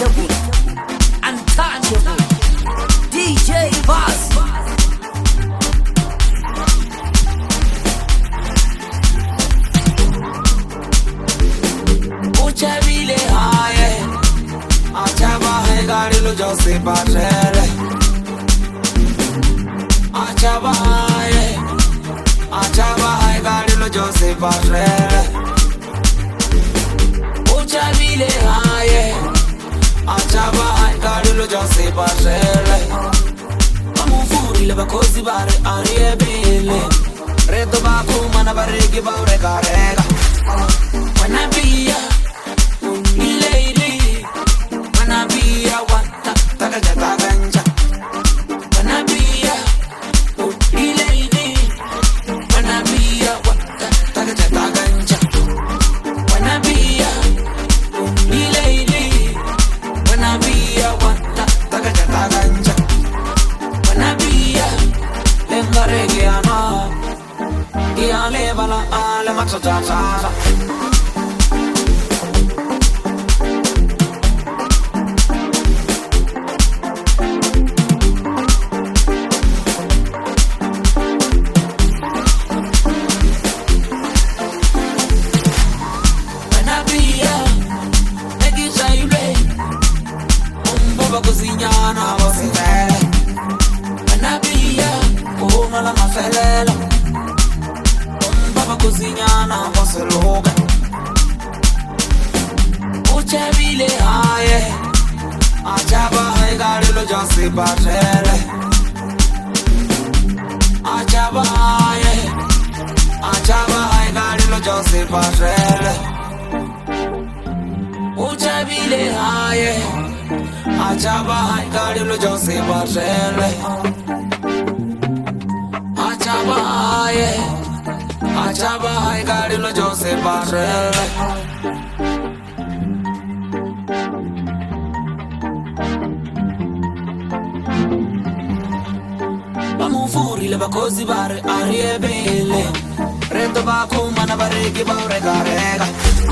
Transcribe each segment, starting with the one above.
unbeatable, untouchable, DJ Bass. Uchabile haye, achaba hai gaadi lo jo se parele. Achaba hai gaadi lo jo se parele. Uchabile haye, achaba hai gaadi lo jo se parele. Amufuri le bakosi bare ariebile. Reto baku mana baregi baure karega. When I be a lady, when I be a wata, tagajata ganja. When I be a lady, when I be a wata, tagajata ganja. When I be a lady, when I be a wata, tagajata ganja. When I be a lengaregiana, ia levala ale matata. Cozinhana você vela, na bia, como ela na felela. Baba cozinhana você louca. Uchabile haye, achaba hai gaadi lo jo se parele. Achaba hai gaadi lo jo se parele. Uchabile haye, achaba hai gaadi lo jo se parele. Achaba hai gaadi lo jo se parele. Amufuri le bakosi bare ariebile. Reto baku mana baregi baure karega.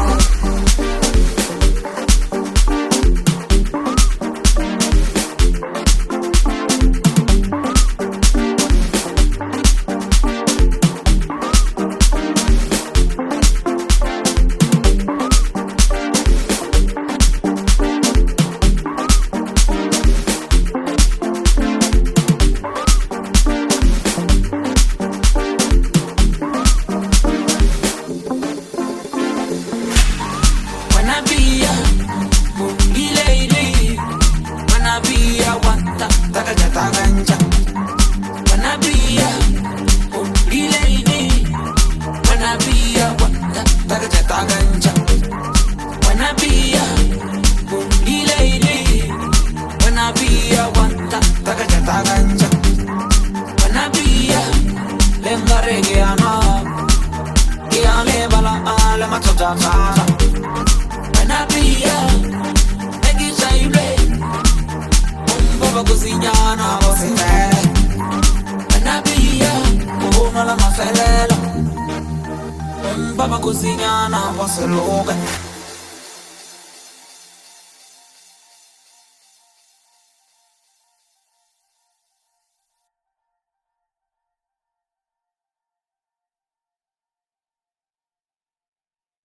Cozinhana você vela, na bia, como ela na felela. Baba cozinhana você louca.